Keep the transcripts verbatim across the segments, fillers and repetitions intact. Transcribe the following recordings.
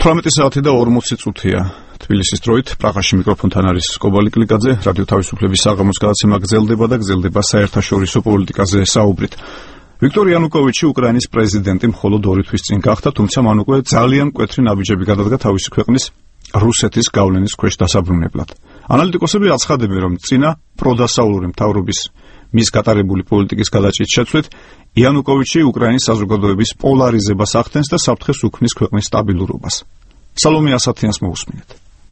თვრამეტი საათი და ორმოცი წუთია თბილისის დროით. პრაღაში მიკროფონთან არის კობალი კლიკაძე. რადიო თავისუფლების საღამოს გადაცემა გრძელდება და გრძელდება საერთაშორისო პოლიტიკაზე საუბრით. ვიქტორ იანუკოვიჩი უკრაინის პრეზიდენტი მხოლოდ ორი თვის წინ გახდა, თუმცა მან უკვე ძალიან მკვეთრი ნაბიჯები გადადგა თავისი ქვეყნის რუსეთის გავლენის ქვეშ დასაბრუნებლად. ანალიტიკოსები აცხადებენ, რომ წინა პროდასავლური მთავრობის მის გატარებული პოლიტიკის გადაჭრის შეცვლით იანუკოვიჩი უკრაინის საზოგადოების პოლარიზებას ახდენს და საფრთხეს უქმნის ქვეყნის სტაბილურობას. სალომე ასათიანს მოусმინეთ.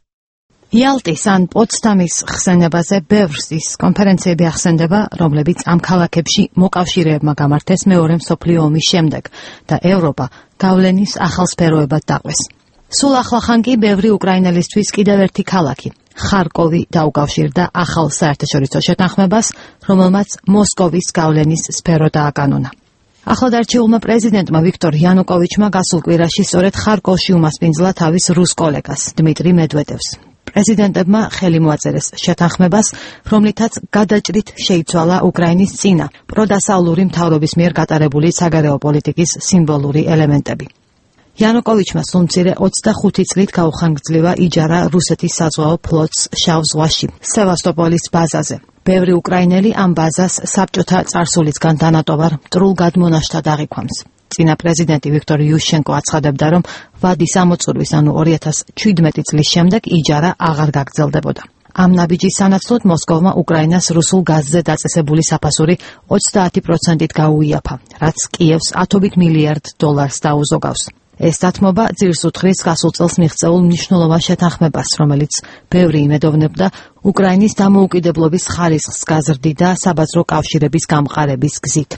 იალტის ან პოტსდამის ხსენებაზე ბევრს კონფერენციები ახსენდება, რომლებიც ამ ქალაქებში მოკავშირეებმა გამართეს მეორე მსოფლიო ომის შემდეგ და ევროპა გავლენის ახალ სფეროებად დაყვეს. სულ ახლახან კი ბევრი უკრაინელისთვის კიდევ ერთი ქალაქი ხარკოვი დაუკავშირდა ახალ საერთაშორისო შეთანხმებას, რომელმაც მოსკოვის გავლენის სფერო დააკანონა. ახლადარჩეულმა პრეზიდენტმა ვიქტორ იანუკოვიჩმა გასულ კვირაში სწორედ ხარკოვში უმასპინძლა თავის რუს კოლეგას დმიტრი მედვედევს. პრეზიდენტებმა ხელი მოაწერეს შეთანხმებას, რომლითაც გადაჭრით შეიცვალა უკრაინის წინა პროდასავლური მთავრობის მიერ გატარებული საგარეო პოლიტიკის სიმბოლური ელემენტები. იანუკოვიჩმა სულ მცირე ოცდახუთი წლით გაუხანგრძლივა იჯარა რუსეთის საზღვაო ფლოტს შავ ზღვაში, სევასტოპოლის ბაზაზე. ბევრი უკრაინელი ამ ბაზას საბჭოთა წარსულისგან დანატოვარ მტრულ გადმონაშთად აღიქვამს. წინა პრეზიდენტი ვიქტორ იუშენკო აცხადებდა, რომ ვადის ამოწურვის, ანუ ორი ათას ჩვიდმეტი წლის შემდეგ იჯარა აღარ გაგრძელდებოდა. ამ ნაბიჯის სანაცვლოდ მოსკოვმა უკრაინას რუსულ გაზზე დაწესებული საფასური ოცდაათი პროცენტით გაუიაფა, რაც კიევს ათობით მილიარდ დოლარს დაუზოგავს. ეს დათმობა ძირს უთხრის გასულ წელს მიღწეულ მნიშვნელოვან შეთანხმებას, რომელიც ბევრი იმედოვნებდა უკრაინის დამოუკიდებლობის ხარისხს გაზრდიდა საბაზრო კავშირების გამყარების გზით.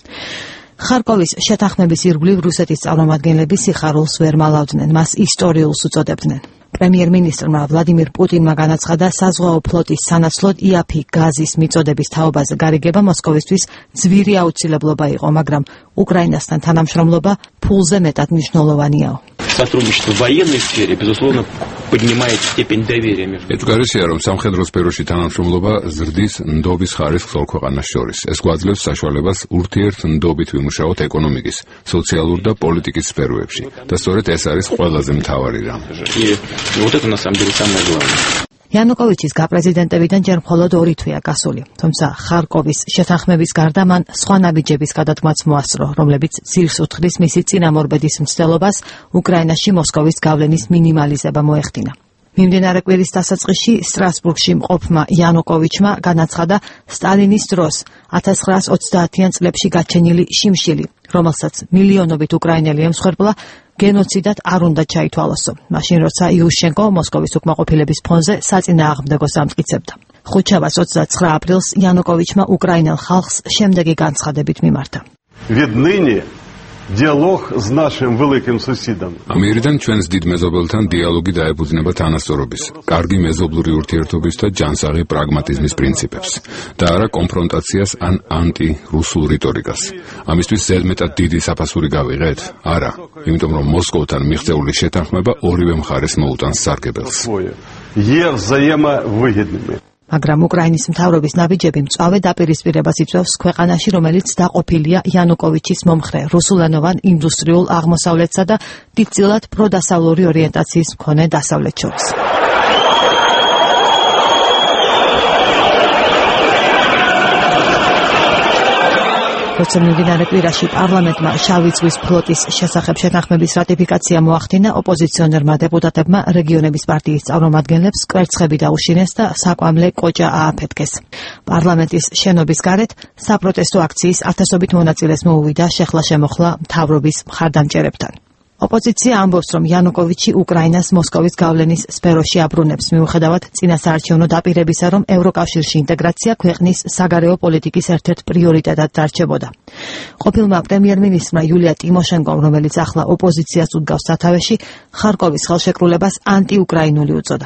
ხარკოვის შეთანხმების ირგვლივ რუსეთის წარმომადგენლები სიხარულს ვერ მალავდნენ, მას ისტორიულს უწოდებდნენ. პრემიერ-მინისტრმა ვლადიმირ პუტინმა განაცხადა, საზღვაო ფლოტის სანაცვლოდ იაფი გაზის მიწოდების თაობაზე გარიგება მოსკოვისთვის ძვირი აუცილებლობა იყო, მაგრამ უკრაინასთან თანამშრომლობა ფულზე მეტად მნიშვნელოვანიაო. Сотрудничество в военной сфере, безусловно, поднимает степень доверия между. ეჭვგარისია, რომ სამხედრო სფეროში თანამშრომლობა ზრდის ნდობის ხარისხს ორ ქვეყანას შორის. ეს გვაძლევს საშუალებას ურთიერთ ნდობით ვიმუშაოთ ეკონომიკის, სოციალურ და პოლიტიკის სფეროებში. და სწორედ ეს არის ყველაზე მთავარი რამ. Вот это на самом деле самое главное. იანუკოვიჩის გაპრეზიდენტებიდან ჯერ მხოლოდ ორი თვეა გასული, თუმცა ხარკოვის შეთანხმების გარდა მან სხვა ნაბიჯების გადადგმაც მოასწრო, რომლებიც ძირს უთხრის მისი წინამორბედის მცდელობას უკრაინაში მოსკოვის გავლენის მინიმალიზება მოეხდინა. მიმდინარე კვირის დასაწყისში სტრასბურგში მყოფმა იანუკოვიჩმა განაცხადა სტალინის დროს ათას ცხრაას ოცდაათიან წლებში გაჩენილი შიმშილი, რომელსაც მილიონობით უკრაინელი ემსხვერპლა, გენოციდად არ უნდა ჩაითვალოსო, მაშინ როცა იუშენკო მოსკოვის უკმაყოფილების ფონზე საწინააღმდეგოს ამტკიცებდა. ხუთშაბათს ოცდაცხრა აპრილს იანუკოვიჩმა უკრაინელ ხალხს შემდეგი განცხადებით მიმართა. Диалог с нашим великим соседом. ამიერიდან ჩვენს დიდ მეზობელთან დიალოგი დაეფუძნება თანასწორობის, კარგი მეზობლური ურთიერთობის და ჯანსაღი პრაგმატიზმის პრინციპებს და არა კონფრონტაციას ან ანტი-რუსულ რიტორიკას. ამისთვის ზედმეტად დიდი საფასური გავიღეთ? არა, იმიტომ რომ მოსკოვთან მიღწეული შეთანხმება ორივე მხარეს მოუტანს სარგებელს. მაგრამ უკრაინის მთავრობის ნაბიჯები მწვავე დაპირისპირებას იწვევს ქვეყანაში, რომელიც დაყოფილია იანუკოვიჩის მომხრე რუსულენოვან ინდუსტრიულ აღმოსავლეთსა და დიდწილად პროდასავლური ორიენტაციის მქონე დასავლეთ შორის. როცა მიმდინარე კვირაში პარლამენტმა შავი ზღვის ფლოტის შესახებ შეთანხმების რატიფიკაცია მოახდინა, ოპოზიციონერმა დეპუტატებმა რეგიონების პარტიის წარმომადგენლებს კვერცხები დაუშინეს და საკვამლე კოჭა ააფეთქეს. პარლამენტის შენობის გარეთ საპროტესტო აქციის ათასობით მონაწილეს მოუვიდა შეხლა-შემოხლა მთავრობის მხარდამჭერებთან. ოპოზიცია ამბობს, რომ იანუკოვიჩი უკრაინას მოსკოვის გავლენის სფეროში აბრუნებს, მიუხედავად წინასაარჩევნო დაპირებისა, რომ ევროკავშირში ინტეგრაცია ქვეყნის საგარეო პოლიტიკის ერთ-ერთ პრიორიტეტად დარჩებოდა. ყოფილმა პრემიერ-მინისტრმა იულია ტიმოშენკომ, რომელიც ახლა ოპოზიციას უდგავს სათავეში, ხარკოვის ხელშეკრულებას ანტიუკრაინული უწოდა.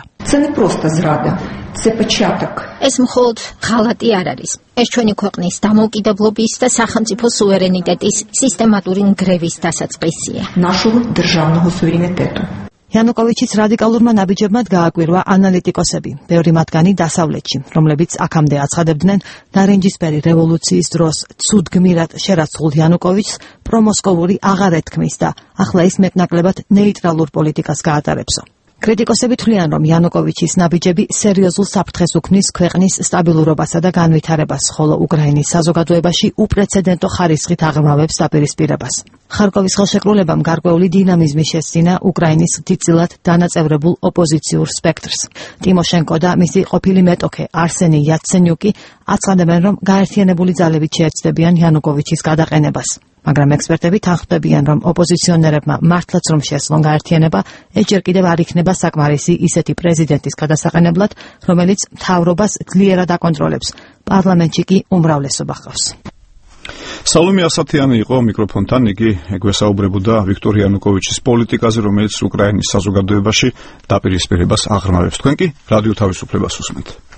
ეს მხოლოდ ღალატი არ არის. ეს ჩვენი ქვეყნის დამოუკიდებლობის და სახელმწიფო სუვერენიტეტის სისტემატური ნგრევის დასაწყისია. იანუკოვიჩის რადიკალურმა ნაბიჯებმა გააკვირვა ანალიტიკოსები, ბევრი მათგანი დასავლეთში, რომლებიც აქამდე აცხადებდნენ ნარინჯისფერი რევოლუციის დროს ცუდგმირად შერაცხულ იანუკოვიჩს პრომოსკოვური აღარ ეთქმის და ახლა ის მეტნაკლებად ნეიტრალურ პოლიტიკას გაატარებსო. კრიტიკოსები თვლიან, რომ იანუკოვიჩის ნაბიჯები სერიოზულ საფრთხეს უქმნის ქვეყნის სტაბილურობასა და განვითარებას, ხოლო უკრაინის საზოგადოებაში უპრეცედენტო ხარისხით აღრმავებს დაპირისპირებას. ხარკოვის ხელშეკრულებამ გარკვეული დინამიზმი შესძინა უკრაინის დიდწილად დანაწევრებულ ოპოზიციურ სპექტრს. ტიმოშენკო და მისი ყოფილი მეტოქე არსენი იაცენიუკი აცხადებენ, რომ გაერთიანებული ძალებით შეეცდებიან იანუკოვიჩის გადაყენებას. მაგრამ ექსპერტები თანხმდებიან, რომ ოპოზიციონერებმა მართლაც რომ შეძლონ გაერთიანება, ეჯერ კიდევ არ იქნება საკმარისი ისეთი პრეზიდენტის გადასაყენებლად, რომელიც მთავრობას ძლიერად აკონტროლებს. პარლამენტში კი უმრავლესობა ჰყავს. სალომე ასათიანი იყო მიკროფონთან, იგი ეგვესაუბრებოდა ვიქტორ იანუკოვიჩის პოლიტიკაზე, რომელიც უკრაინის საზოგადოებაში დაპირისპირებას აღრმავებს. თქვენ კი რადიო თავისუფლებას უსმენთ.